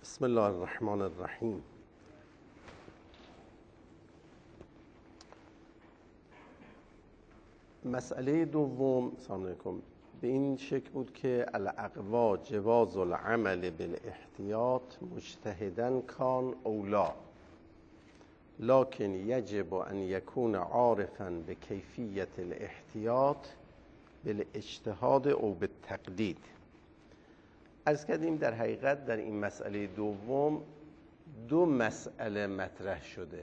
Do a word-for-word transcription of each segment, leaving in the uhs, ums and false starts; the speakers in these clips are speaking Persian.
بسم الله الرحمن الرحیم. مسئله دوم، سلام علیکم، به این شکل بود که الاقوا جواز العمل بالاحتیاط مجتهدا کان اولا لكن یجب ان یکون عارفا بکیفیت الاحتیاط بالاجتهاد او بالتقلید. عرض کردیم در حقیقت در این مسئله دوم دو مسئله مطرح شده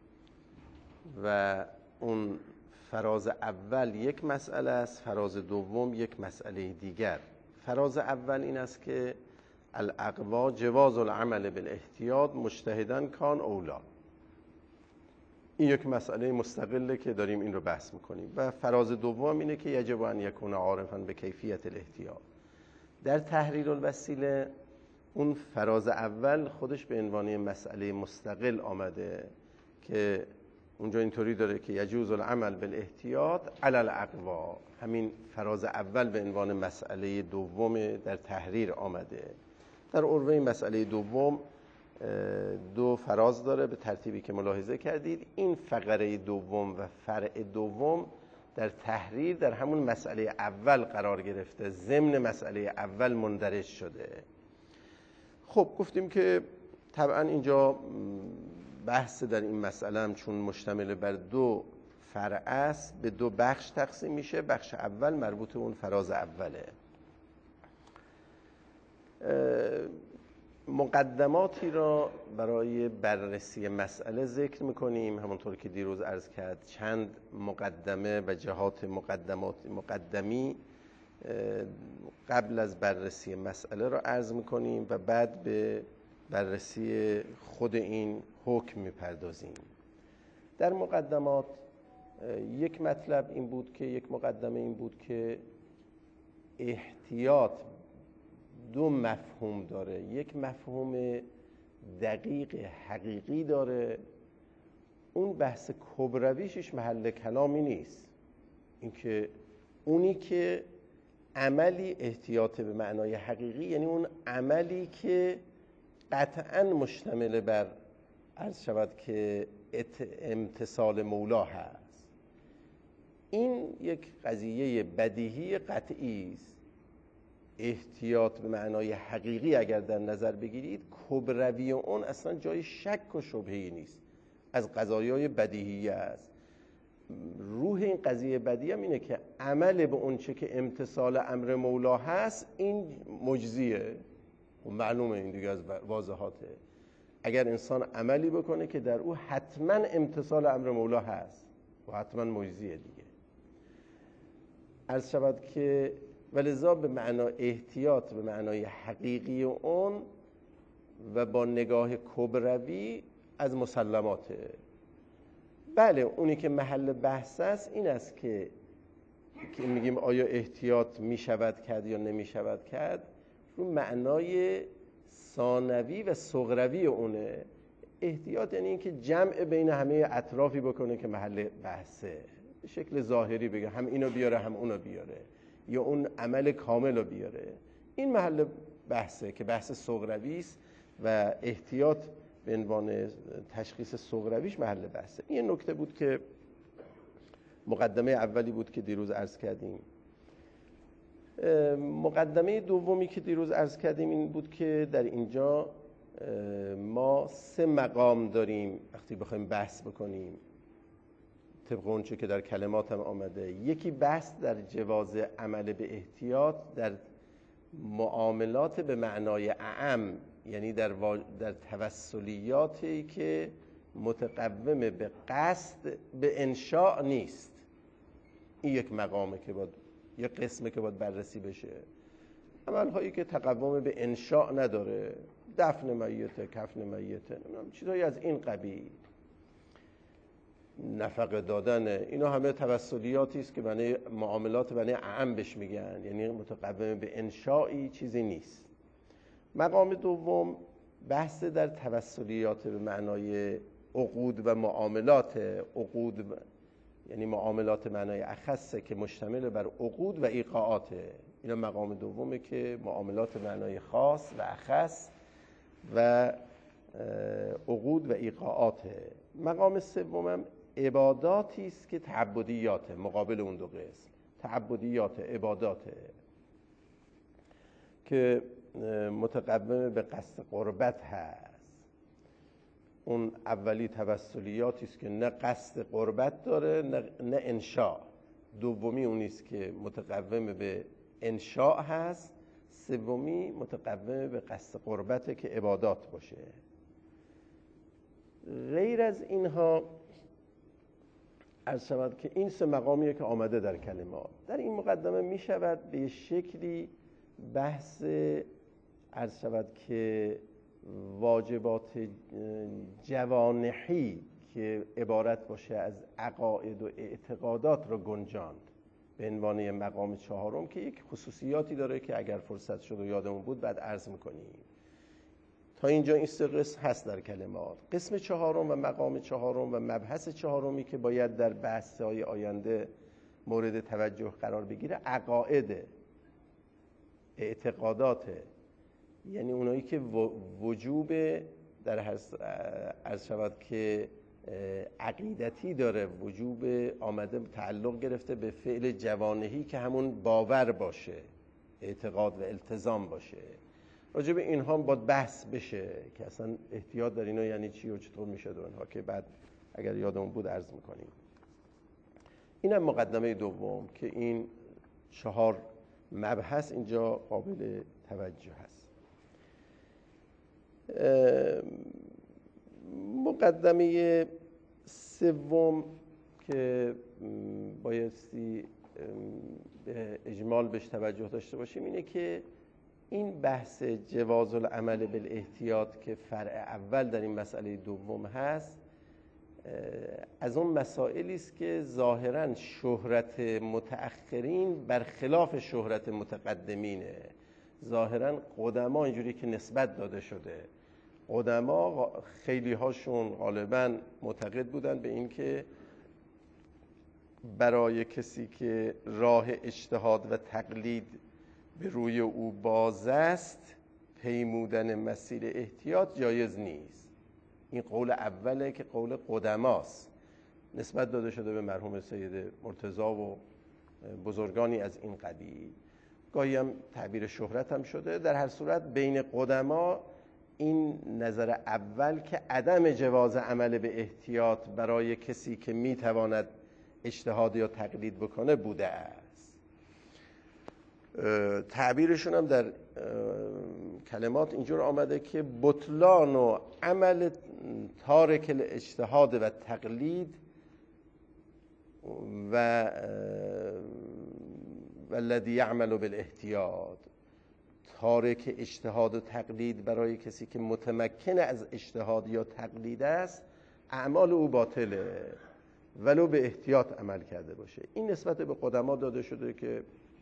و اون فراز اول یک مسئله است، فراز دوم یک مسئله دیگر. فراز اول این است که الاقوا جواز العمل بالاحتیاط مجتهدا کان اولا. این یک مسئله مستقله که داریم این رو بحث میکنیم. و فراز دوم اینه که یجب ان یکون عارفا به کیفیت الاحتیاط. در تحریر الوسیله اون فراز اول خودش به عنوان مسئله مستقل آمده که اونجا اینطوری داره که یجوز العمل بالاحتیاط علی الاقوا. همین فراز اول به عنوان مسئله دوم در تحریر آمده. در عروه مسئله دوم دو فراز داره به ترتیبی که ملاحظه کردید. این فقره دوم و فرع دوم در تحریر در همون مسئله اول قرار گرفته، ضمن مسئله اول مندرج شده. خب گفتیم که طبعا اینجا بحث در این مسئله هم چون مشتمل بر دو فرع است به دو بخش تقسیم میشه. بخش اول مربوط به اون فراز اوله. مقدماتی را برای بررسی مسئله ذکر میکنیم. همونطور که دیروز عرض کرد چند مقدمه و جهات مقدمات مقدمی قبل از بررسی مسئله را عرض میکنیم و بعد به بررسی خود این حکم میپردازیم. در مقدمات یک مطلب این بود که یک مقدمه این بود که احتیاط دو مفهوم داره. یک مفهوم دقیق حقیقی داره، اون بحث کبرویشش محل کلامی نیست. اینکه اونی که عملی احتیاط به معنای حقیقی یعنی اون عملی که قطعاً مشتمل بر عرض شود که امتثال مولا هست. این یک قضیه بدیهی قطعی است. احتیاط به معنای حقیقی اگر در نظر بگیرید کبروی اون اصلا جای شک و شبهه‌ای نیست، از قضایای بدیهی است. روح این قضیه بدیهی هم اینه که عمل به اون چه که امتثال امر مولا هست این مجزیه. و معلومه این دیگه از واضحاته. اگر انسان عملی بکنه که در او حتما امتثال امر مولا هست و حتما مجزیه دیگه. عرض شود که ولذا به معنا احتیاط به معنای حقیقی اون و با نگاه کبروی از مسلماته. بله اونی که محل بحث است این است که که میگیم آیا احتیاط میشود کرد یا نمیشود کرد، رو معنای ثانوی و صغروی اونه. احتیاط یعنی این که جمع بین همه اطرافی بکنه که محل بحثه، به شکل ظاهری بگه هم اینو بیاره هم اونو بیاره یا اون عمل کامل رو بیاره. این محل بحثه که بحث صغروی است و احتیاط به عنوان تشخیص صغرویش محل بحثه. این نکته بود که مقدمه اولی بود که دیروز عرض کردیم. مقدمه دومی که دیروز عرض کردیم این بود که در اینجا ما سه مقام داریم وقتی بخوایم بحث بکنیم طبق اونچه که در کلمات هم آمده. یکی بحث در جواز عمل به احتیاط در معاملات به معنای اعم، یعنی در, و... در توسلیاتی که متقوم به قصد به انشاء نیست. این یک مقامه که باید، یک قسمه که باید بررسی بشه. عملهایی که تقوم به انشاء نداره، دفن میته، کفن میته، چیزهایی از این قبیل، نفقه دادن، اینا همه توسلیاتی است که معنی معاملات معنی اعم بهش میگن، یعنی متقوم به انشائی چیزی نیست. مقام دوم بحث در توسلیات به معنای عقود و معاملات. عقود و... یعنی معاملات معنای اخصه که مشتمل بر عقود و ایقاعاته. اینا مقام دومه که معاملات معنای خاص و اخص و عقود و ایقاعاته. مقام سومم عباداتی است که تعبدیاته، مقابل اون دو قسم، تعبدیات عباداته که متقوم به قصد قربت هست. اون اولی توسلیاتی است که نه قصد قربت داره نه, نه انشاء. دومی اونی است که متقوم به انشاء هست. سومی متقوم به قصد قربته که عبادات باشه. غیر از اینها عرض شود که این سه مقامیه که آمده در کلمات. در این مقدمه می شود به شکلی بحث عرض شود که واجبات جوانحی که عبارت باشه از عقاید و اعتقادات رو گنجاند به عنوان مقام چهارم که یک خصوصیاتی داره که اگر فرصت شد و یادمون بود بعد عرض میکنیم. تا اینجا این سه قسم هست در کلمات. قسم چهارم و مقام چهارم و مبحث چهارمی که باید در بحث‌های آینده مورد توجه قرار بگیره عقاید، اعتقادات، یعنی اونایی که وجوب در هر عرض شود که عقیدتی داره، وجوب آمده تعلق گرفته به فعل جوانحی که همون باور باشه، اعتقاد و التزام باشه. راجع به اینها باید بحث بشه که اصلا احتیاط در اینا یعنی چی و چطور میشه و اینها که بعد اگر یادمون بود عرض میکنیم. اینم مقدمه دوم که این چهار مبحث اینجا قابل توجه هست. مقدمه سوم که بایستی به اجمال بهش توجه داشته باشیم اینه که این بحث جواز العمل بالاحتیاط که فرع اول در این مسئله دوم هست از اون مسائلی است که ظاهراً شهرت متأخرین برخلاف شهرت متقدمینه. ظاهراً قدما اینجوری که نسبت داده شده، قدما خیلی هاشون غالباً معتقد بودن به این که برای کسی که راه اجتهاد و تقلید به روی او باز است پیمودن مسیر احتیاط جایز نیست. این قول اوله که قول قدماست، نسبت داده شده به مرحوم سید مرتضی و بزرگانی از این قبیل. گاهی هم تعبیر شهرت هم شده. در هر صورت بین قدما این نظر اول که عدم جواز عمل به احتیاط برای کسی که میتواند اجتهاد یا تقلید بکنه بوده است. تعبیرشون هم در کلمات اینجور آمده که بطلان و عمل تارک الاجتهاد و تقلید و والذی یعمل بالاحتیاط، تارک اجتهاد و تقلید برای کسی که متمکن از اجتهاد یا تقلید است اعمال او باطله ولو به احتیاط عمل کرده باشه. این نسبت به قدما داده شده که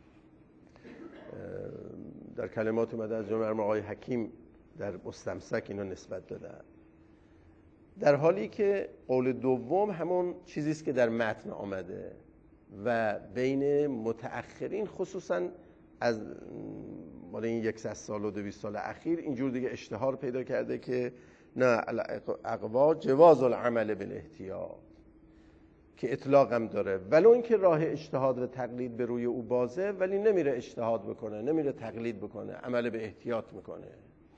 در کلمات اومده از جمله مرحوم آقای حکیم در مستمسک اینا نسبت دادن، در حالی که قول دوم همون چیزی است که در متن آمده و بین متأخرین خصوصا از مال این صد سال و دویست سال اخیر اینجور دیگه اشتهار پیدا کرده که نه اقوا جواز العمل بالاحتیاط که اطلاق هم داره، ولو اینکه راه اجتهاد و تقلید به روی او بازه ولی نمیره اجتهاد بکنه، نمیره تقلید بکنه، عمل به احتیاط میکنه.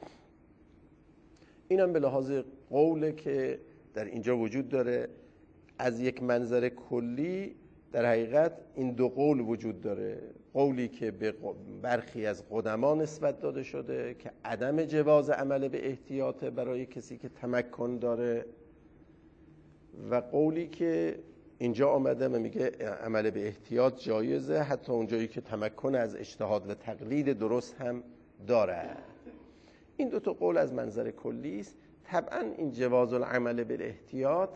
اینم به لحاظ قوله که در اینجا وجود داره. از یک منظر کلی در حقیقت این دو قول وجود داره. قولی که به برخی از قدما نسبت داده شده که عدم جواز عمل به احتیاط برای کسی که تمکن داره، و قولی که اینجا آمده و میگه عمل به احتیاط جایزه حتی اونجایی که تمکن از اجتهاد و تقلید درست هم داره. این دو تا قول از منظر کلی است. طبعا این جواز العمل بالاحتیاط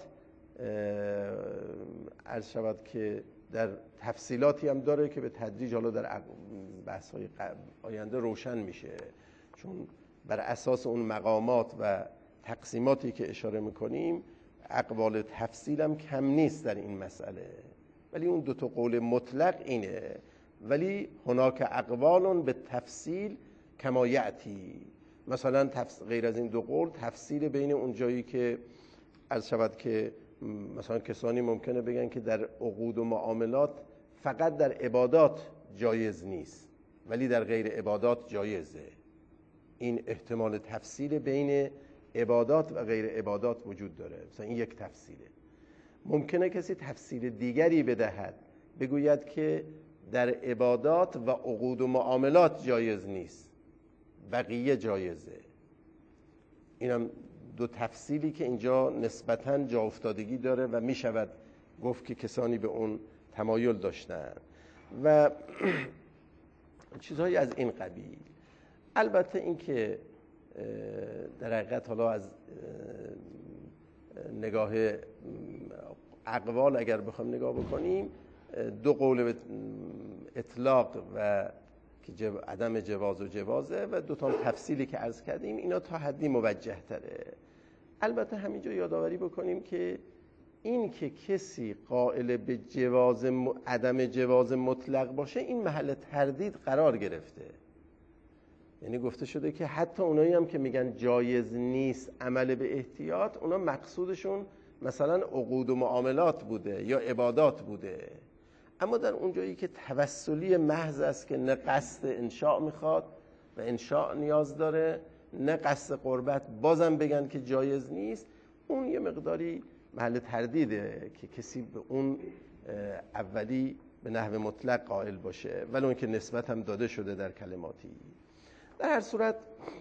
عرض شود که در تفصیلاتی هم داره که به تدریج حالا در بحث‌های آینده روشن میشه، چون بر اساس اون مقامات و تقسیماتی که اشاره میکنیم اقوال تفصیل هم کم نیست در این مسئله، ولی اون دو تا قول مطلق اینه. ولی هناک اقوال به تفصیل کما یأتی، مثلا تفس... غیر از این دو قول تفصیل بین اون جایی که عرض شود که مثلا کسانی ممکنه بگن که در عقود و معاملات فقط در عبادات جایز نیست ولی در غیر عبادات جایزه. این احتمال تفصیل بین عبادات و غیر عبادات وجود داره. مثلا این یک تفصیله. ممکنه کسی تفصیل دیگری بدهد، بگوید که در عبادات و عقود و معاملات جایز نیست، بقیه جایزه. اینم دو تفصیلی که اینجا نسبتاً جا افتادگی داره و می شود گفت که کسانی به اون تمایل داشتن و چیزهایی از این قبیل. البته این که در حقیقت حالا از نگاه اقوال اگر بخوام نگاه بکنیم، دو قول اطلاق و که جو عدم جواز و جوازه و دو تا تفصیلی که عرض کردیم اینا تا حدی موجه تره. البته همینجا یادآوری بکنیم که این که کسی قائل به جواز م... عدم جواز مطلق باشه این محل تردید قرار گرفته. یعنی گفته شده که حتی اونایی هم که میگن جایز نیست عمل به احتیاط، اونا مقصودشون مثلا عقود و معاملات بوده یا عبادات بوده، اما در اونجایی که توسلی محض است که نه قصد انشاء میخواد و انشاء نیاز داره نه قصد قربت، بازم بگن که جایز نیست، اون یه مقداری محل تردیده که کسی به اون اولی به نحو مطلق قائل باشه ولی اون که نسبت هم داده شده در کلماتی. در هر صورت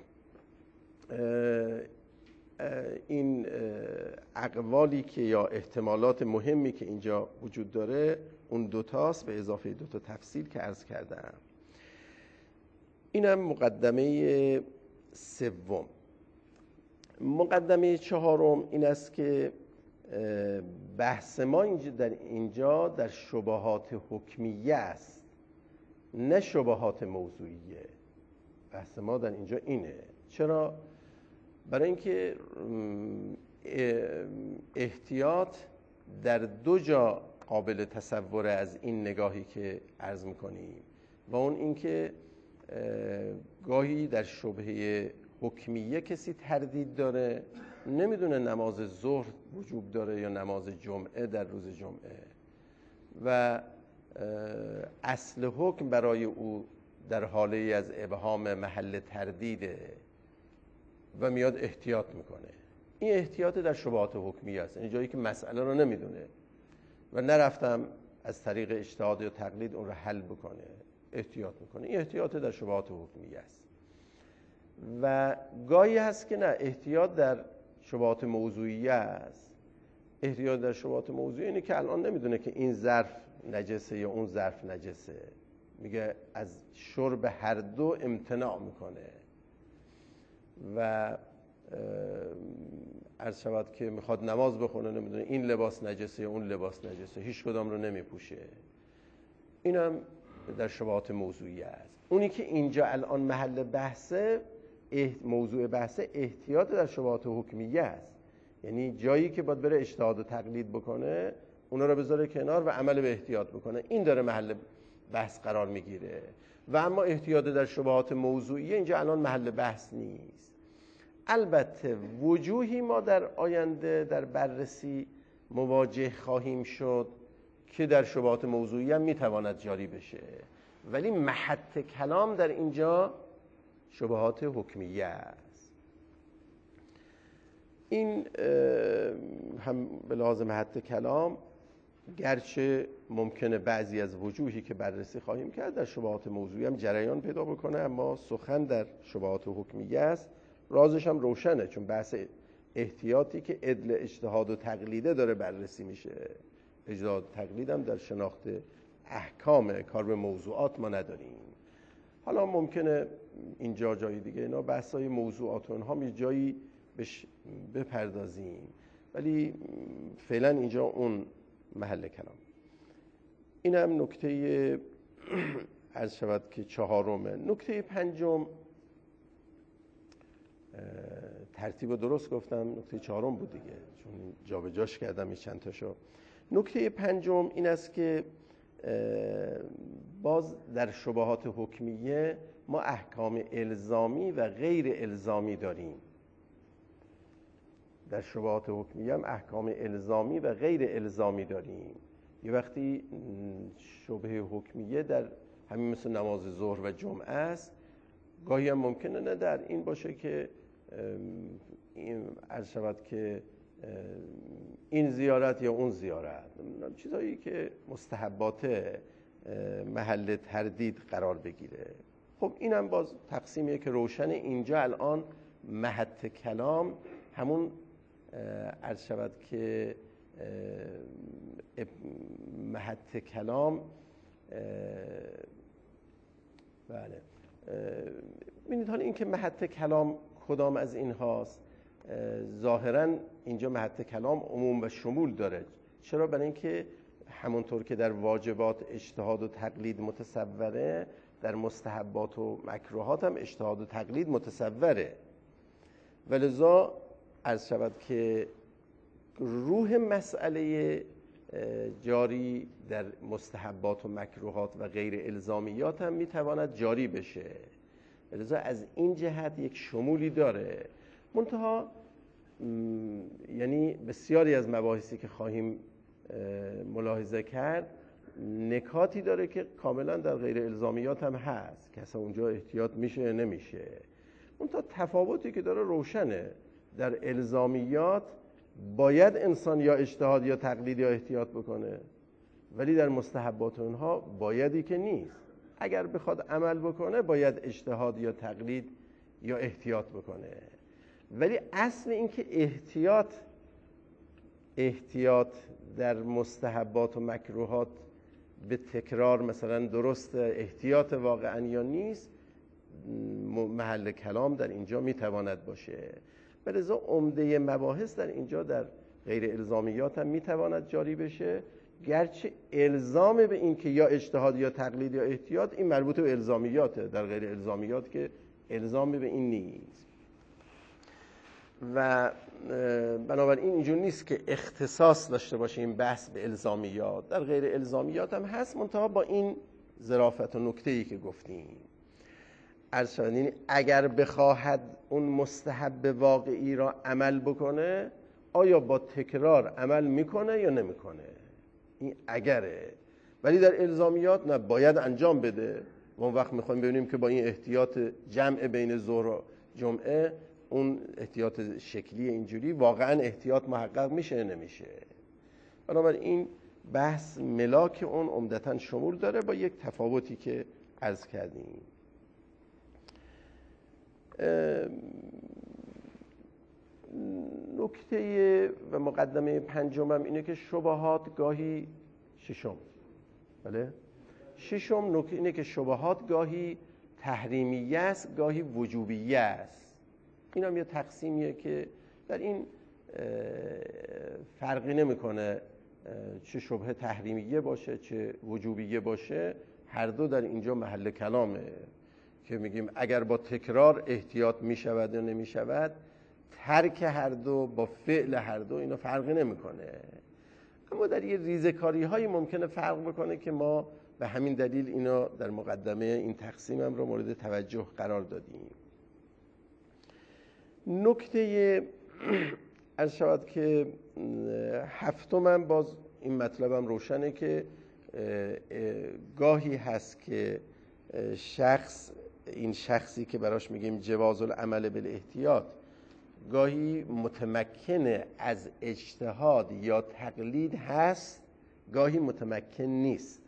این اقوالی که یا احتمالات مهمی که اینجا وجود داره اون دوتاست به اضافه دوتا تفصیل که عرض کردم. اینم مقدمه سوم. مقدمه چهارم این است که بحث ما اینجا در اینجا در شبهات حکمیه است نه شبهات موضوعیه. بحث ما در اینجا اینه. چرا؟ برای اینکه احتیاط در دو جا قابل تصوره از این نگاهی که عرض میکنیم و اون اینکه گاهی در شبهه حکمیه کسی تردید داره، نمیدونه نماز ظهر وجوب داره یا نماز جمعه در روز جمعه و اصل حکم برای او در حاله از ابهام محل تردیده و میاد احتیاط میکنه. این احتیاط در شبهات حکمیه است، یعنی جایی که مسئله رو نمیدونه و نرفتم از طریق اجتهاد یا تقلید اون رو حل بکنه، احتیاط میکنه. این احتیاط در شبهات حکمیه است. و گاهی هست که نه، احتیاط در شبهات موضوعیه است. احتیاط در شبهات موضوعیه اینه که الان نمیدونه که این ظرف نجسه یا اون ظرف نجسه، میگه از شرب هر دو امتناع میکنه و عرض شود که میخواد نماز بخونه، نمیدونه این لباس نجسه یا اون لباس نجسه، هیچ کدام رو نمیپوشه. اینم در شبهات موضوعی است. اونی که اینجا الان محل بحثه، موضوع بحثه احتیاط در شبهات حکمیه است، یعنی جایی که باید بره اجتهاد و تقلید بکنه اونا رو بذاره کنار و عمل به احتیاط بکنه، این داره محل بحث قرار میگیره. و اما احتیاط در شبهات موضوعیه اینجا الان محل بحث نیست. البته وجوهی ما در آینده در بررسی مواجه خواهیم شد که در شبهات موضوعی هم میتواند جاری بشه، ولی محط کلام در اینجا شبهات حکمیه است. این هم به لحاظ محط کلام گرچه ممکنه بعضی از وجوهی که بررسی خواهیم کرد در شبهات موضوعی هم جریان پیدا بکنه، اما سخن در شبهات حکمیه است. رازش هم روشنه، چون بحث احتیاطی که عدل اجتهاد و تقلیده داره بررسی میشه. اجتهاد و تقلید هم در شناخت احکام، کار به موضوعات ما نداریم. حالا ممکنه اینجا جای دیگه اینا بحثای موضوعات و اونها یه جایی بش بپردازیم، ولی فعلا اینجا اون محل کلام. این هم نکته عرض شود که چهارمه. نکته پنجم، ترتیب درست گفتم، نکته چهارم بود دیگه چون جا به جاش کردم این چند تاشو. نکته پنجم این است که باز در شبهات حکمیه ما احکام الزامی و غیر الزامی داریم. در شبهات حکمیه هم احکام الزامی و غیر الزامی داریم. یه وقتی شبهه حکمیه در همین مثل نماز ظهر و جمعه است، گاهی هم ممکنه نه در این باشه که این عرض شود که این زیارت یا اون زیارت، چیزایی که مستحبات محل تردید قرار بگیره. خب اینم باز تقسیمیه که روشن. اینجا الان محط کلام همون عرض شود که محط کلام بله ببینید حالا این که محط کلام کدام از این هاست، ظاهراً اینجا محط کلام عموم و شمول داره. چرا؟ برای اینکه همونطور که در واجبات اجتهاد و تقلید متصوره، در مستحبات و مکروهات هم اجتهاد و تقلید متصوره. ولذا عرض شود که روح مسئله جاری در مستحبات و مکروهات و غیر الزامیات هم میتواند جاری بشه. ولذا از این جهت یک شمولی داره. منتها یعنی بسیاری از مباحثی که خواهیم ملاحظه کرد نکاتی داره که کاملا در غیر الزامیات هم هست که اصلا اونجا احتیاط میشه نمیشه. منتها تفاوتی که داره روشنه. در الزامیات باید انسان یا اجتهاد یا تقلید یا احتیاط بکنه، ولی در مستحبات اونها بایدی که نیست. اگر بخواد عمل بکنه باید اجتهاد یا تقلید یا احتیاط بکنه. ولی اصل این که احتیاط احتیاط در مستحبات و مکروهات به تکرار مثلا درست احتیاط واقعا یا نیست، محل کلام در اینجا میتواند باشه. بلذا عمده مباحث در اینجا در غیر الزامیات هم میتواند جاری بشه، گرچه الزام به این که یا اجتهاد یا تقلید یا احتیاط این مربوط به الزامیاته، در غیر الزامیات که الزامی به این نیست. و بنابراین اینجور نیست که اختصاص داشته باشه این بحث به الزامیات، در غیر الزامیات هم هست، منتها با این ظرافت و نکته‌ای که گفتیم. عرض شد یعنی اگر بخواهد اون مستحب واقعی را عمل بکنه، آیا با تکرار عمل میکنه یا نمیکنه؟ این اگره. ولی در الزامیات نه، باید انجام بده. و اون وقت میخوایم ببینیم که با این احتیاط جمع بین ظهر و جمعه، اون احتیاط شکلی اینجوری واقعا احتیاط محقق میشه نمیشه. بنابراین این بحث ملاک اون عمدتاً شمول داره با یک تفاوتی که عرض کردیم. نکته و مقدمه پنجمم اینه که شبهات گاهی ششم بله ششم نکته اینه که شبهات گاهی تحریمیه است گاهی وجوبیه است. این هم یه تقسیمیه که در این فرقی نمیکنه چه شبهه تحریمیه باشه چه وجوبیه باشه، هر دو در اینجا محل کلامه که میگیم اگر با تکرار احتیاط میشود یا نمیشود، ترک هر دو با فعل هر دو اینا فرقی نمیکنه. اما در یه ریزکاری هایی ممکنه فرق بکنه که ما به همین دلیل اینا در مقدمه این تقسیمم رو مورد توجه قرار دادیم. نکته عرض شود که هفتمم باز این مطلبم روشنه که گاهی هست که شخص این شخصی که براش میگیم جواز العمل بالاحتیاط گاهی متمکن از اجتهاد یا تقلید هست، گاهی متمکن نیست.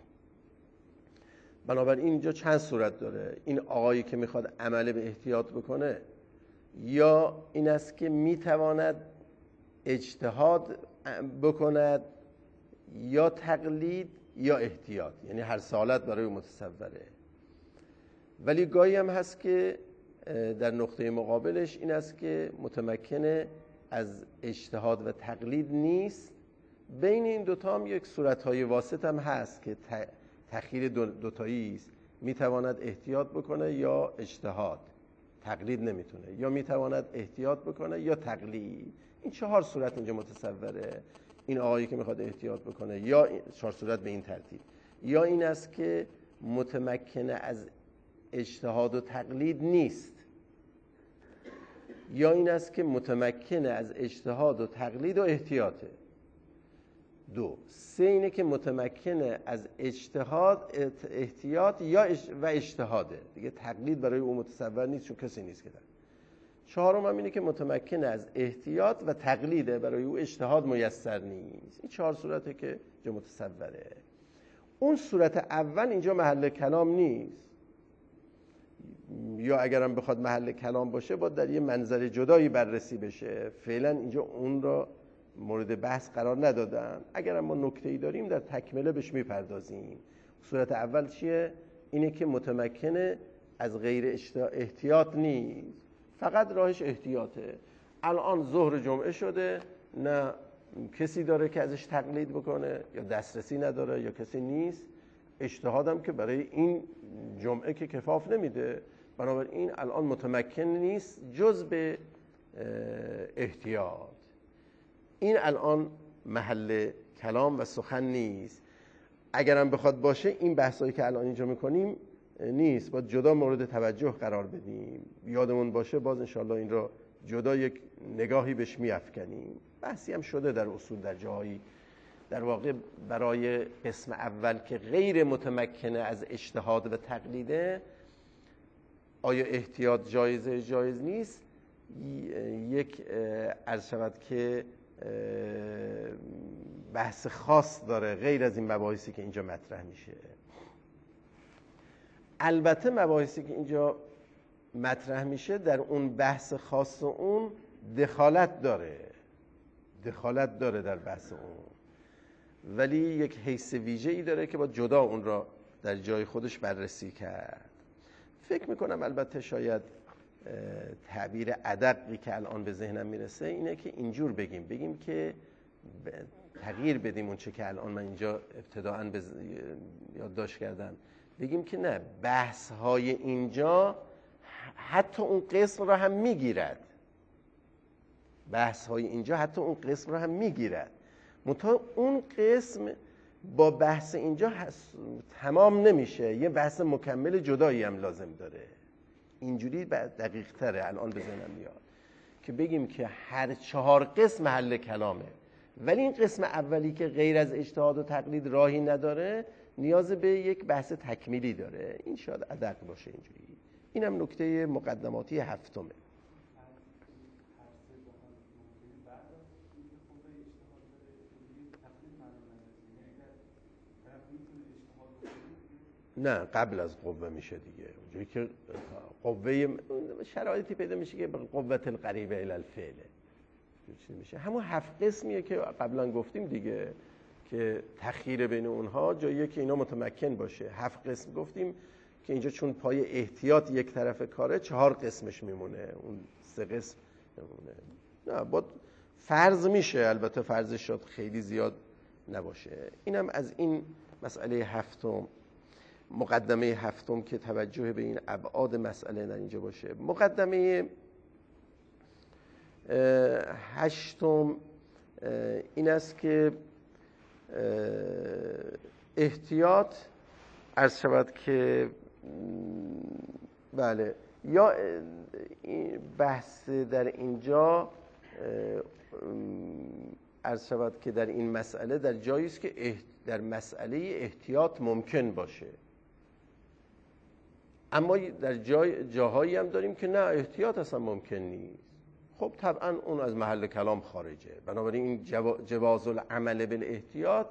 بنابراین اینجا چند صورت داره. این آقایی که میخواد عمل به احتیاط بکنه، یا این است که میتواند اجتهاد بکند یا تقلید یا احتیاط، یعنی هر حالت برای متصوره. ولی گاهی هم هست که در نقطه مقابلش این است که متمکن از اجتهاد و تقلید نیست. بین این دوتا هم یک صورتهای واسط هم هست که تخییر دوتایی است، میتواند احتیاط بکنه یا اجتهاد، تقلید نمیتونه، یا میتواند احتیاط بکنه یا تقلید. این چهار صورت اینجا متصوره. این آقایی که میخواد احتیاط بکنه، یا چهار صورت به این ترتیب، یا این است که متمکن از اجتهاد و تقلید نیست، یا این است که متمکن از اجتهاد و تقلید و احتیاطه. دو سه اینه که متمکن از اجتهاد، احتیاط یا و اجتهاده، دیگه تقلید برای او متصور نیست چون کسی نیست که داره. چهارم هم اینه که متمکن از احتیاط و تقلیده، برای او اجتهاد میسر نیست. این چهار صورته که اینجا متصوره. اون صورت اول اینجا محل کلام نیست، یا اگرم بخواد محل کلام باشه باید در یه منظر جدایی بررسی بشه. فعلا اینجا اون را مورد بحث قرار ندادن. اگرم ما نکته‌ای داریم در تکمله بهش میپردازیم. صورت اول چیه؟ اینه که متمکنه از غیر احتیاط نیست، فقط راهش احتیاطه. الان ظهر جمعه شده، نه کسی داره که ازش تقلید بکنه، یا دسترسی نداره، یا کسی نیست. اجتهادم که برای این جمعه که کفاف نمیده، بنابراین الان متمکن نیست جز به احتیاط. این الان محل کلام و سخن نیست. اگرم بخواد باشه این بحثایی که الان اینجا میکنیم نیست، باید جدا مورد توجه قرار بدیم. یادمون باشه باز انشاءالله این را جدا یک نگاهی بهش میافکنیم. بحثی هم شده در اصول در جاهایی. در واقع برای قسم اول که غیر متمکنه از اجتهاد و تقلیده، آیا احتیاط جایزه جایز نیست، یک عرض شود که بحث خاص داره غیر از این مباحثی که اینجا مطرح میشه. البته مباحثی که اینجا مطرح میشه در اون بحث خاص اون دخالت داره دخالت داره در بحث اون، ولی یک حیث ویژه‌ای داره که با جدا اون را در جای خودش بررسی کرد. فکر میکنم البته شاید تعبیر ادقی که الان به ذهنم میرسه اینه که اینجور بگیم بگیم که تغییر بدیم اون چه که الان من اینجا ابتداءً به یادداشت کردم، بگیم که نه، بحث های اینجا حتی اون قسم را هم میگیرد بحث های اینجا حتی اون قسم را هم میگیرد منتها اون قسم با بحث اینجا تمام نمیشه، یه بحث مکمل جدایی هم لازم داره. اینجوری دقیق تره الان به ذهنم میاد که بگیم که هر چهار قسم محل کلامه، ولی این قسم اولی که غیر از اجتهاد و تقلید راهی نداره نیاز به یک بحث تکمیلی داره. این شاید ادق باشه اینجوری. اینم نکته مقدماتی هفتمه. نه قبل از قوه میشه دیگه، اونجایی که قوه شرایطی پیدا میشه که قوت القریبه الی الفعل چی میشه، همون هفت قسمیه که قبلا گفتیم دیگه که تخییر بین اونها جاییه که اینا متمکن باشه. هفت قسم گفتیم که اینجا چون پای احتیاط یک طرف کاره چهار قسمش میمونه، اون سه قسم میمونه. نه با فرض میشه، البته فرضش شاید خیلی زیاد نباشه. اینم از این مسئله هفتم، مقدمه هفتم که توجه به این ابعاد مسئله در اینجا باشه. مقدمه هشتم این است که احتیاط عرض شود که بله، یا بحث در اینجا عرض شود که در این مسئله در جایی است که در مسئله احتیاط ممکن باشه، اما در جای جاهایی هم داریم که نه احتیاط اصلا ممکن نیست. خب طبعا اون از محل کلام خارجه. بنابراین این جواز العمل بالاحتیاط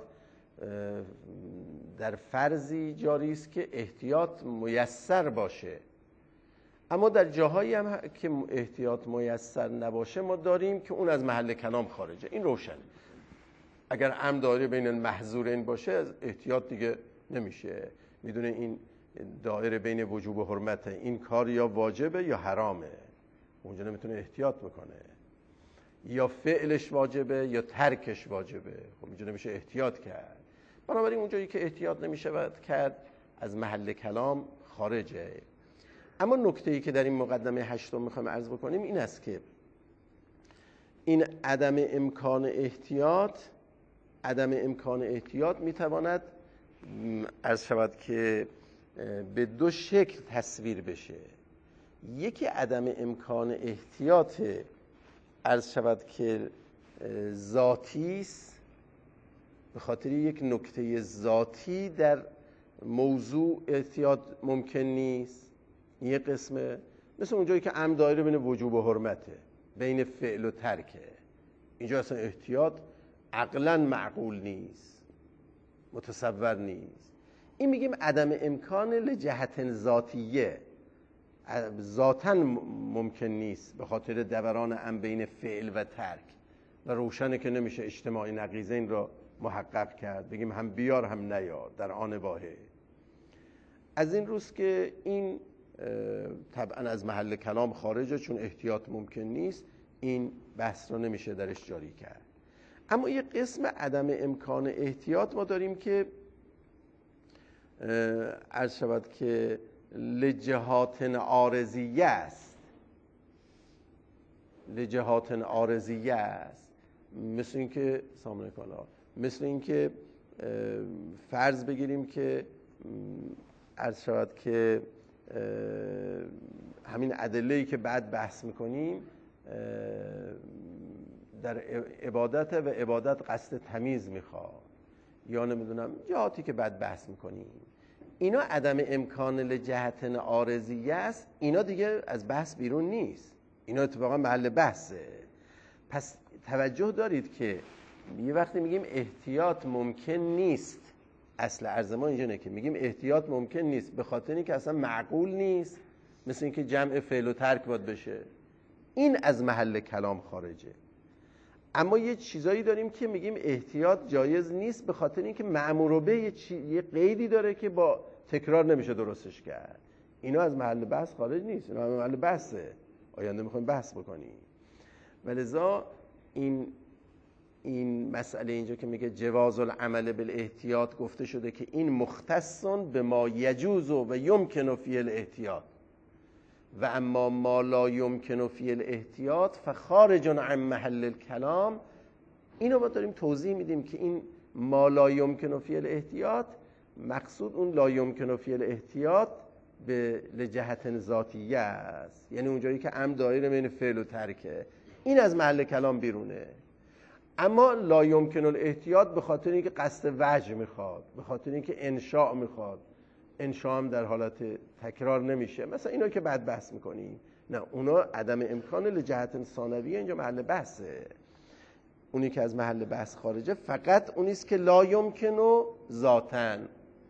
در فرضی جاری است که احتیاط میسر باشه، اما در جاهایی هم که احتیاط میسر نباشه ما داریم که اون از محل کلام خارجه. این روشنه. اگر امر دایره بین المحظورین باشه از احتیاط دیگه نمیشه، میدونه این دایره بین وجوب و حرمته، این کار یا واجبه یا حرامه، اونجا نمیتونه احتیاط بکنه، یا فعلش واجبه یا ترکش واجبه، خب اینجا نمیشه احتیاط کرد. بنابراین اونجایی که احتیاط نمیشه کرد از محل کلام خارجه. اما نکته‌ای که در این مقدمه هشتم میخوایم عرض بکنیم این است که این عدم امکان احتیاط عدم امکان احتیاط میتواند عرض شود که به دو شکل تصویر بشه. یکی عدم امکان احتیاط عرض شود که ذاتی است، به خاطر یک نکته ذاتی در موضوع احتیاط ممکن نیست. یه قسمه مثل اونجایی که امر دایره بین وجوب و حرمته، بین فعل و ترکه. اینجا اصلا احتیاط عقلا معقول نیست، متصور نیست. این میگیم عدم امکان لجهت ذاتیه، ذاتاً ممکن نیست به خاطر دوران امر بین فعل و ترک، و روشنه که نمیشه اجتماع نقیضین را محقق کرد، بگیم هم بیار هم نیار در آن واحد. از این روز که این طبعا از محل کلام خارجه، چون احتیاط ممکن نیست، این بحث را نمیشه درش جاری کرد. اما یه قسم عدم امکان احتیاط ما داریم که عرض شود که لجهات عارضیه است. لجهات عارضیه است مثل این که سامانه کالا مثل این که فرض بگیریم که عرض شود که همین ادله‌ای که بعد بحث میکنیم در عبادت و عبادت قصد تمیز میخواد، یا نمیدونم جهاتی که بعد بحث میکنیم، اینا عدم امکان لجهت عارضیه است. اینا دیگه از بحث بیرون نیست، اینا اتفاقا محل بحثه. پس توجه دارید که یه وقتی میگیم احتیاط ممکن نیست، اصل عرض ما اینجا نه که میگیم احتیاط ممکن نیست به خاطر اینکه اصلا معقول نیست، مثل اینکه جمع فعل و ترک باید بشه، این از محل کلام خارجه. اما یه چیزایی داریم که میگیم احتیاط جایز نیست به خاطر اینکه مأمور به یه, چی... یه قیدی داره که با تکرار نمیشه درستش کرد. اینا از محل بحث خارج نیست، اینا از محل بحثه، آینده میخوایم بحث بکنیم. ولذا این این مسئله اینجا که میگه جواز العمل بالاحتیاط گفته شده که این مختص به ما یجوز و یمکن فی الاحتیاط، و اما ما لا یمکن فی الاحتیاط فخارج عن محل الکلام. اینو با داریم توضیح میدیم که این ما لا یمکن فی الاحتیاط مقصود اون لا یمکن فی الاحتیاط به لجهت ذاتیه است، یعنی اونجایی که امر دایره بین فعل و ترکه، این از محل کلام بیرونه. اما لا یمکن الاحتیاط به خاطر اینکه قصد وجه میخواد، به خاطر اینکه انشاء میخواد، انشاء هم در حالت تکرار نمیشه، مثلا اینا که بعد بحث میکنیم، نه اونا عدم امکان لجهت ثانویه اینجا محل بحثه. اونی که از محل بحث خارجه فقط اونیست که لا یمکنو ذاتن،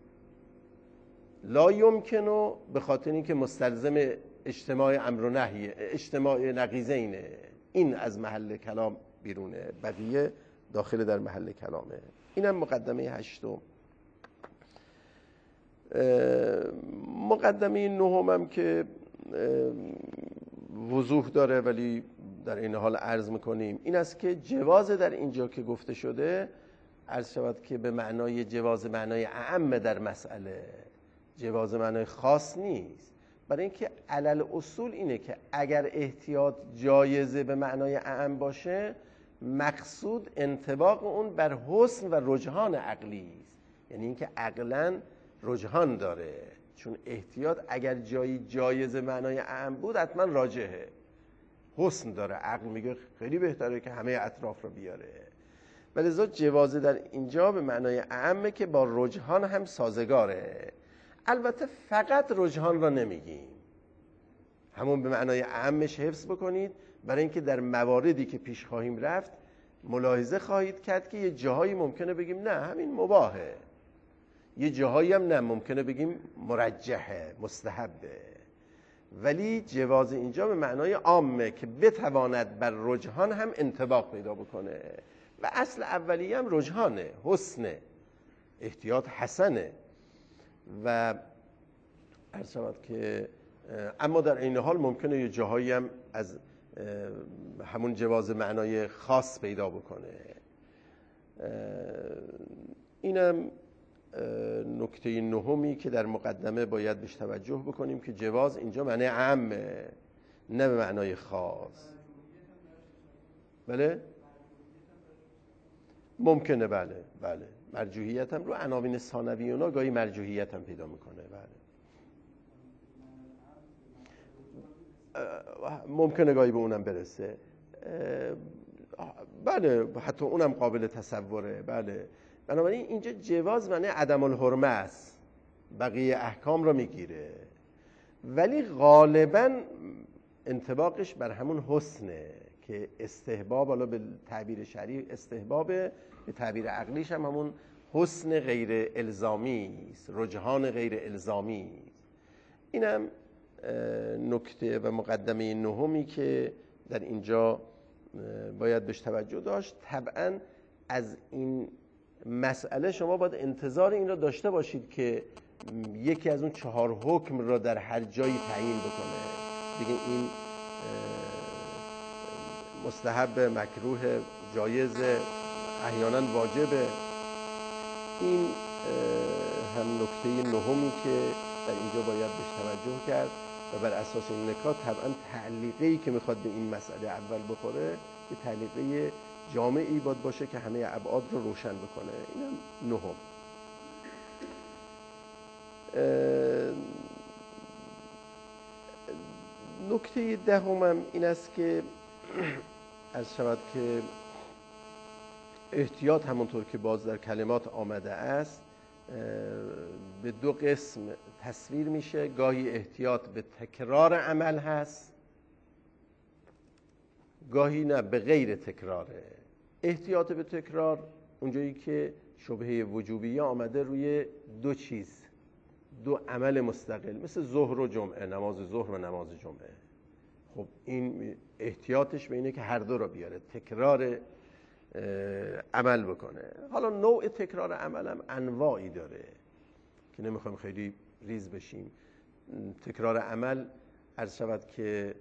لا یمکنو به خاطر اینکه مستلزم اجتماع امر و نهیه، اجتماع نقیضینه، این از محل کلام بیرونه، بقیه داخل در محل کلامه. اینم مقدمه هشتم. مقدمه نهم هم که وضوح داره ولی در این حال عرض میکنیم، این است که جواز در اینجا که گفته شده عرض شود که به معنای جواز معنای اعم در مسئله، جواز معنای خاص نیست. برای اینکه علل اصول اینه که اگر احتیاط جایزه به معنای اعم باشه، مقصود انطباق اون بر حسن و رجحان عقلی است، یعنی اینکه عقلاً رجحان داره، چون احتیاط اگر جایی جایزه معنای اعم بود حتما راجحه، حسن داره، عقل میگه خیلی بهتره که همه اطراف رو بیاره. ولذا جوازه در اینجا به معنای اعمه که با رجحان هم سازگاره. البته فقط رجحان را نمیگیم، همون به معنای اعمش حفظ بکنید، برای اینکه در مواردی که پیش خواهیم رفت ملاحظه خواهید کرد که یه جاهایی ممکنه بگیم نه همین مباهه، یه جاهایی هم نه ممکنه بگیم مرجحه، مستحبه. ولی جواز اینجا به معنای عامه که بتواند بر رجحان هم انطباق پیدا بکنه، و اصل اولیه هم رجحانه، حسنه، احتیاط حسنه. و عرض شود که اما در این حال ممکنه یه جاهایی هم از همون جواز معنای خاص پیدا بکنه. اینم نکته نهمی که در مقدمه باید بهش توجه بکنیم که جواز اینجا معنی عامه نه به معنای خاص. بله ممکنه، بله بله مرجوحیت هم رو عناوین ثانویونا گاهی مرجوحیت هم پیدا میکنه. بله ممکنه گاهی به اونم برسه. بله حتی اونم قابل تصوره. بله بنابراین اینجا جواز معنی عدم الحرمه است، بقیه احکام رو میگیره، ولی غالبا انطباقش بر همون حسنه که استحباب، حالا به تعبیر شرعی استحباب، به تعبیر عقلیش هم همون حسن غیر الزامی است، رجحان غیر الزامی. اینم نکته و مقدمه نهمی که در اینجا باید بهش توجه داشت. طبعا از این مسئله شما باید انتظار این را داشته باشید که یکی از اون چهار حکم را در هر جایی تعیین بکنه. دیگه این مستحب، مکروه، جایز، احیانا واجبه. این هم نکته نهمی که در اینجا باید بهش توجه کرد و بر اساس این نکات طبعا تعلیقه‌ای که میخواد به این مسئله اول بخوره یه تعلیقه جامعی باید باشه که همه ابعاد رو روشن بکنه. اینم نهم. نکته دهمم این است که از شود که احتیاط همونطور که باز در کلمات آمده است به دو قسم تصویر میشه. گاهی احتیاط به تکرار عمل هست، گاهی نه به غیر تکراره. احتیاط به تکرار اونجایی که شبهه وجوبیه آمده روی دو چیز، دو عمل مستقل، مثل ظهر و جمعه، نماز ظهر و نماز جمعه. خب این احتیاطش به اینه که هر دو را بیاره، تکرار عمل بکنه. حالا نوع تکرار عمل هم انواعی داره که نمیخوایم خیلی ریز بشیم. تکرار عمل عرض شود که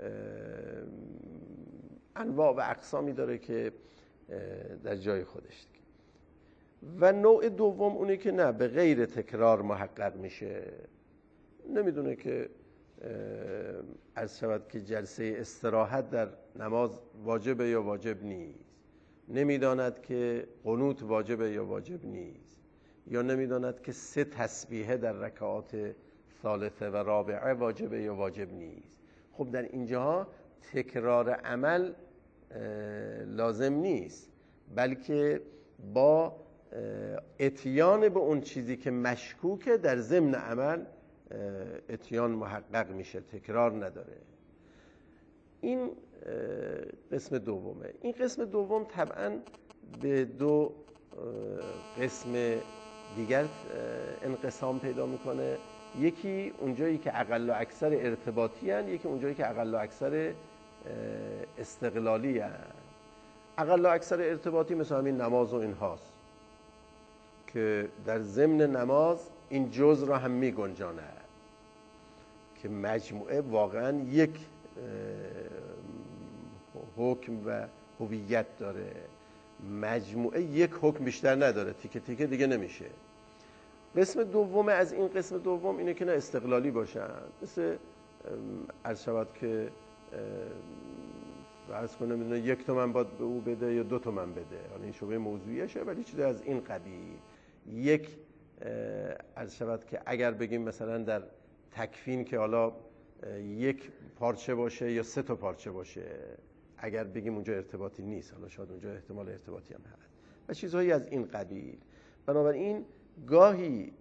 انواع و اقسامی داره که در جای خودش. و نوع دوم اونه که نه به غیر تکرار محقق میشه. نمیدونه که عرض شود که جلسه استراحت در نماز واجبه یا واجب نیست، نمیداند که قنوت واجبه یا واجب نیست، یا نمیداند که سه تسبیحه در رکعات ثالثه و رابعه واجبه یا واجب نیست. خب در اینجاها تکرار عمل لازم نیست، بلکه با اتیان به اون چیزی که مشکوکه در ضمن عمل اتیان محقق میشه، تکرار نداره. این قسم دومه. این قسم دوم طبعا به دو قسم دیگر انقسام پیدا میکنه. یکی اونجایی که اقل و اکثر ارتباطی هن، یکی اونجایی که اقل و اکثر استقلالی هن. اقل و اکثر ارتباطی مثل همین نماز و این هاست که در ضمن نماز این جزء را هم می گنجانه که مجموعه واقعا یک حکم و هویت داره، مجموعه یک حکم بیشتر نداره، تیکه تیکه دیگه نمیشه. قسم دوم از این قسم دوم اینه که نه استقلالی باشن، مثل عرض شود که فرض کنه میدونه یک تومن باید به او بده یا دو تومن بده، حالا این شبه موضوعیشه، ولی چیزی از این قبیل. یک عرض شود که اگر بگیم مثلا در تکفین که حالا یک پارچه باشه یا سه تا پارچه باشه، اگر بگیم اونجا ارتباطی نیست، حالا شاید اونجا احتمال ارتباطی هم هست و چیزهایی از این قبیل. بنابراین گاهی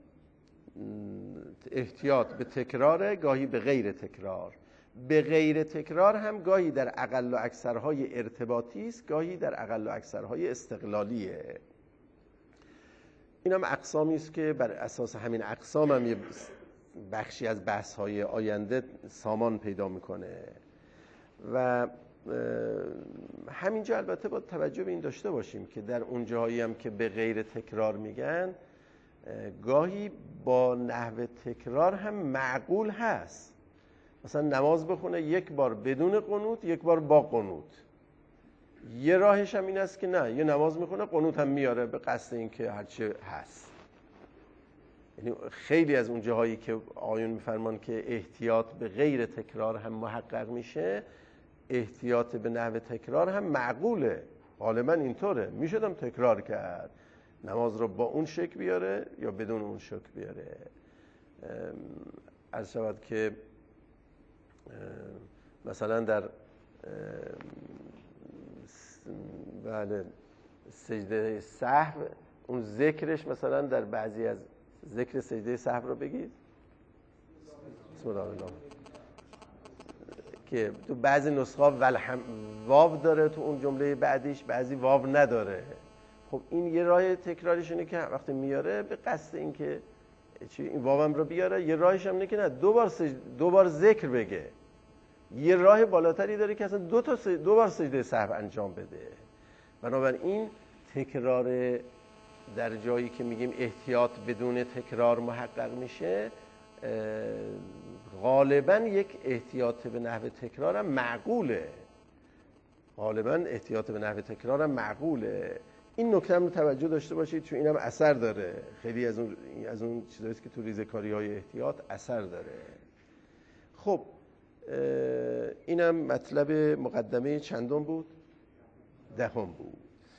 احتیاط به تکراره، گاهی به غیر تکرار. به غیر تکرار هم گاهی در اقل و اکثرهای ارتباطی است، گاهی در اقل و اکثرهای استقلالیه. این هم اقسامی است که بر اساس همین اقسام هم یه بخشی از بحث‌های آینده سامان پیدا میکنه. و همینجا البته با توجه به این داشته باشیم که در اون جاهایی هم که به غیر تکرار میگن، گاهی با نحو تکرار هم معقول هست. مثلا نماز بخونه یک بار بدون قنوت، یک بار با قنوت. یه راهش هم این است که نه، یه نماز میخونه قنوت هم میاره به قصد این که هرچی هست. یعنی خیلی از اون جاهایی که آیون میفرمان که احتیاط به غیر تکرار هم محقق میشه، احتیاط به نحو تکرار هم معقوله. غالبا اینطوره، میشدم تکرار کرد، نماز رو با اون شکل بیاره یا بدون اون شکل بیاره. عرض شود که مثلا در بله سجده سهو اون ذکرش مثلا در بعضی از ذکر سجده سهو رو بگید بسم الله الرحمن الرحیم که تو بعضی نسخه والحم واو داره تو اون جمله بعدیش، بعضی واو نداره. خب این یه راه تکراریش اینه که وقتی میاره به قصد این که چی این واو هم رو بیاره، یه راهش هم اینه که نه دو بار سجد... دو بار ذکر بگه. یه راه بالاتری داره که اصلا دو تا سج... دو بار سجده سهو انجام بده. بنابراین تکرار در جایی که میگیم احتیاط بدون تکرار محقق میشه، غالبا یک احتیاط به نحو تکرار هم معقوله. غالبا احتیاط به نحو تکرار هم معقوله. این نکته هم توجه داشته باشید چون اینم اثر داره. خیلی از اون از اون چیزایی که تو ریزه‌کاری‌های احتیاط اثر داره. خب اینم مطلب مقدمه چندم بود؟ دهم بود.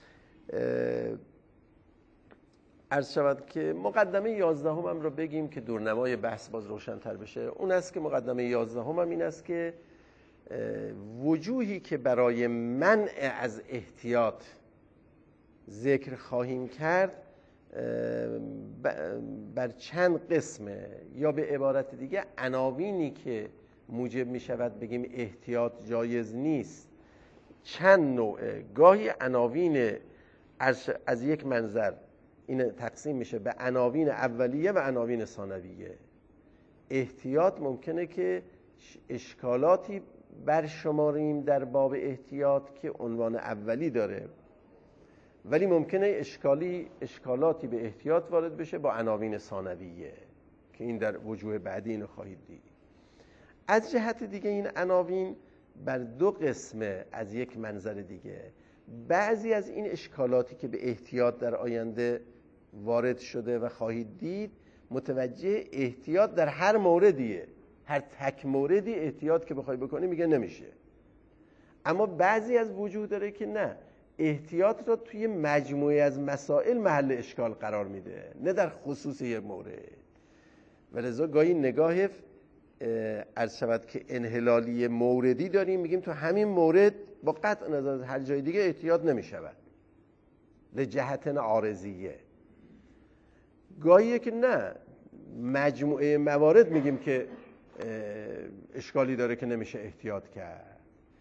عرض شود که مقدمه یازدهم هم رو بگیم که دورنمای بحث باز روشن‌تر بشه. اون است که مقدمه یازدهم هم این است که وجوهی که برای منع از احتیاط ذکر خواهیم کرد بر چند قسمه، یا به عبارت دیگه عناوینی که موجب می شود بگیم احتیاط جایز نیست چند نوعه. گاهی عناوین از, از یک منظر این تقسیم میشه به عناوین اولیه و عناوین ثانویه. احتیاط ممکنه که اشکالاتی برشماریم در باب احتیاط که عنوان اولی داره، ولی ممکنه اشکالی اشکالاتی به احتیاط وارد بشه با عناوین ثانویه که این در وجوه بعدی اینو خواهید دید. از جهت دیگه این عناوین بر دو قسمه از یک منظر دیگه. بعضی از این اشکالاتی که به احتیاط در آینده وارد شده و خواهید دید متوجه احتیاط در هر موردیه، هر تک موردی احتیاط که بخوای بکنی میگه نمیشه. اما بعضی از وجوه داره که نه، احتیاط را توی مجموعه از مسائل محل اشکال قرار میده، نه در خصوص یه مورد. و لذا گاهی نگاه عرض شود که انحلالی موردی داریم، میگیم تو همین مورد با قطع نظر از هر جای دیگه احتیاط نمیشود لجهت عارضیه. گاهیه که نه، مجموعه موارد میگیم که اشکالی داره که نمیشه احتیاط کرد.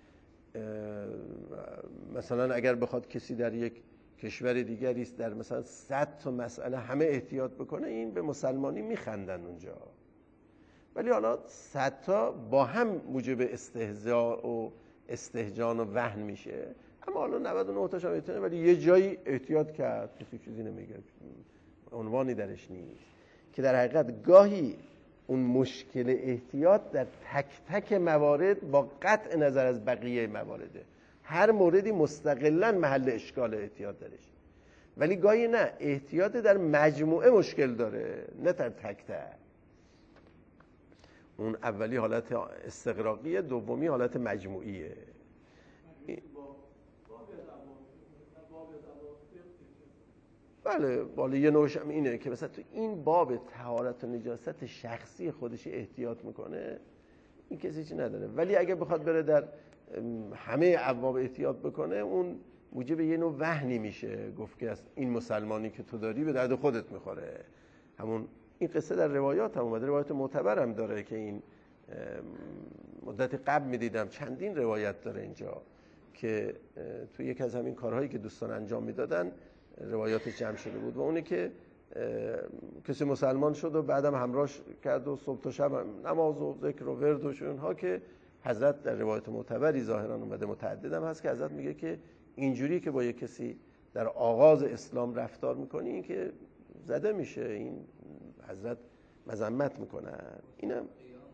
مثلا اگر بخواد کسی در یک کشور دیگری است در مثلا صد تا مسئله همه احتیاط بکنه، این به مسلمانی میخندن اونجا، ولی حالا صد تا با هم موجب استهزاء و استهجان و وهن میشه. اما حالا نود و نه تاش هم احتیاط، ولی یه جایی احتیاط کرد کسی چیزی نمیگه، عنوانی درش نیست. که در حقیقت گاهی اون مشکل احتیاط در تک تک موارد با قطع نظر از بقیه موارده، هر موردی مستقلاً محل اشکال احتیاط درش، ولی گاهی نه، احتیاط در مجموعه مشکل داره نه در تک تک. اون اولی حالت استغراقیه، دومی حالت مجموعیه. بله بالا یه نوعش هم اینه که مثلا تو این باب طهارت و نجاست شخصی خودش احتیاط میکنه، این کسی چی نداره. ولی اگه بخواد بره در همه ابواب احتیاط بکنه، اون موجب یه نوع وهنی میشه، گفت که این مسلمانی که تو داری به درد خودت میخوره. همون این قصه در روایات هم اومده، روایت معتبر هم داره که این مدت قبل میدیدم چندین روایت داره اینجا که تو یک از همین کارهایی که دوستان انجام میدادن روایات جمع شده بود، و اونه که کسی مسلمان شد و بعدم همراهش کرد و صبح تا شب نماز و ذکر و ورد و شونها، که حضرت در روایت معتبری ظاهرا اومده، متعددم هست، که حضرت میگه که اینجوری که با یک کسی در آغاز اسلام رفتار میکنی این که زده میشه، این حضرت مذمت میکنن. اینم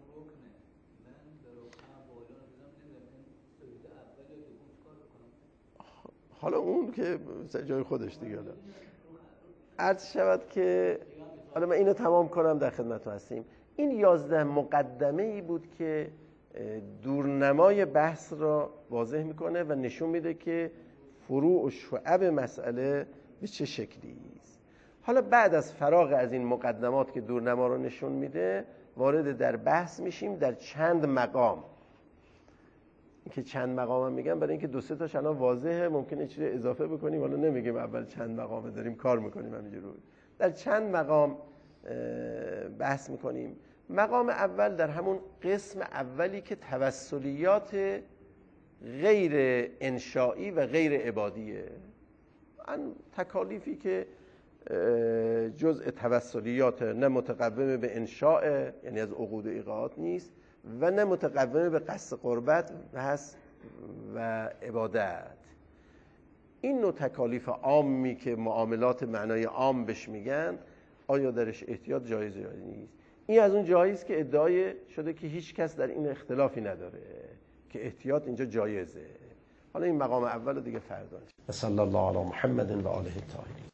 حالا اون که جای خودش دیگه. حالا عرض شود که حالا من اینو تمام کنم در خدمت هستیم. این یازده مقدمه ای بود که دورنمای بحث را واضح میکنه و نشون میده که فروع و شعب مسئله به چه شکلی است. حالا بعد از فراغ از این مقدمات که دورنما رو نشون میده، وارد در بحث میشیم در چند مقام. که چند مقام میگن برای اینکه دو سه تاش الان واضحه، ممکنه چیزی اضافه بکنیم، حالا نمیگیم اول چند مقامه، داریم کار میکنیم همینجوری. در چند مقام بحث میکنیم. مقام اول در همون قسم اولی که توسلیات غیر انشائی و غیر عبادیه، ان تکالیفی که جزء توسلیات، نه متقوم به انشاء یعنی از عقود ایقاعات نیست و نه متقوم به قصد قربت هست و عبادت. این نوع تکالیف عامی که معاملات معنای عام بهش میگن، آیا درش احتیاط جایزه یا نیست؟ این از اون جایی است که ادعای شده که هیچ کس در این اختلافی نداره که احتیاط اینجا جایزه. حالا این مقام اول رو دیگه فردا. صلی الله علی محمد و آله الطاهرین.